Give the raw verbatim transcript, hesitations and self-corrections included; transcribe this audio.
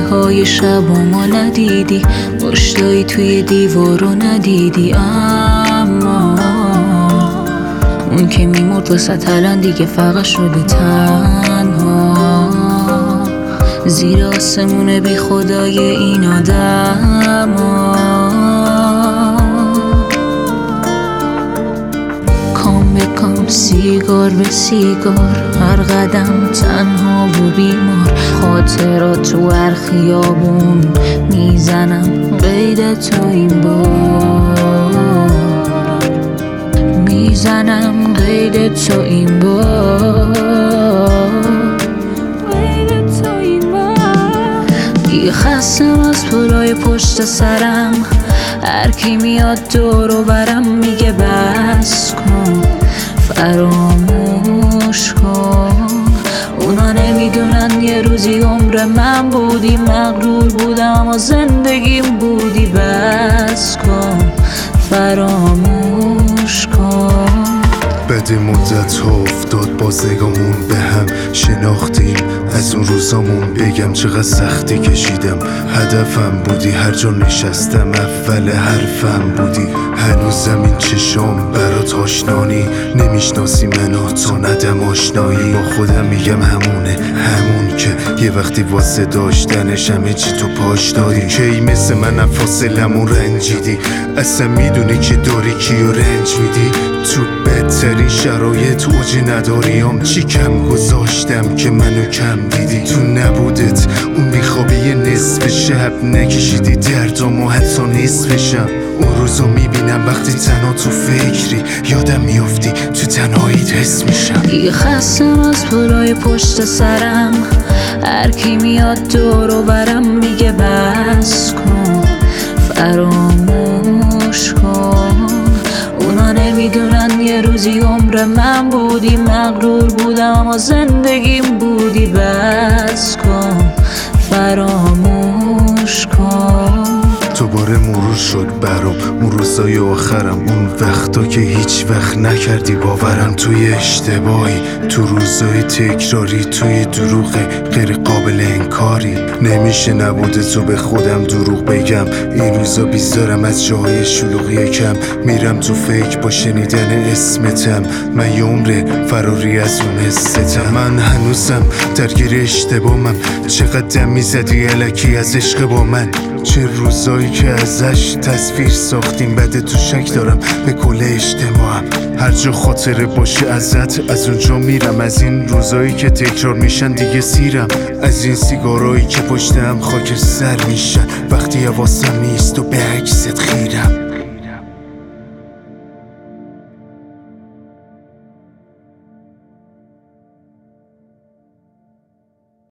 های شب و ما ندیدی، مشتایی توی دیوارو ندیدی، اما اون که میمرد وسط الان دیگه فقط شده تنها زیر آسمون بی خدای این آدما. کام به کام، سیگار به سیگار، هر قدم تنها و بیمار، خاطرات تو هر خیابون میزنم قید تو این بار، میزنم قید تو این بار. دیگه خستم از پلای پشت سرم، هر کی میاد دورو برم میگه بس کن، فراموش کن. اونا نمیدونن یه روزی عمر من بودی، مغرور بودم و زندگیم بودی، بس کن، فراموش کن. بعد مدت ها افتاد باز نگامون به هم، شناختیم از اون روزامون. بگم چقدر سختی کشیدم، هدفم بودی، هر جا نشستم اول حرفم بودی. هنوزم این چشام برات آشنانی، نمیشناسی منو تا ندم آشنایی. با خودم میگم همونه، همون که یه وقتی واسه داشتنش همه چی تو پاش دادی. کی مثل من فاصلمون رنجیدی، اصلا میدونی که داری کیو رنج میدی. تو بدترین شرایط اوج نداریام چی کم گذاشتم که منو کم دیدی. تو نبودت اون بیخوابی نصف شب نکشیدی دردامو حتی نصفشم. اون روزو میبینم وقتی تنها تو فکری، یادم میافتی تو تنهاییت حس میشم. دیگه خستم از پلای پشت سرم، هر کی میاد دورو برم میگه بس کن، فراموش کن. اونا نمیدونن یه روزی عمر من بودی، مغرور بودم و زندگیم بودی، بس کن، فراموش کن. دوباره مرور شد برام اون روزای آخرم، اون وقتا که هیچ وقت نکردی باورم. توی اشتباهی، تو روزای تکراری، توی دروغ غیر قابل انکاری. نمیشه نبوده تو به خودم دروغ بگم، این روزا بیزارم از جاهای شلوغ یکم. میرم تو فکر با شنیدن اسمتم، من یه عمر فراری از اون حستم. من هنوزم درگیر اشتباهمم، چقدر دم میزدی الکی از عشق با من. چه روزایی که ازش تصویر ساختیم، بعد تو شک دارم به کل اجتماعم. هر جا خاطره باشه ازت از اونجا میرم، از این روزایی که تکرار میشن دیگه سیرم. از این سیگارایی که پشتم خاک سر میشن، وقتی حواسم نیست و به عکست خیرم.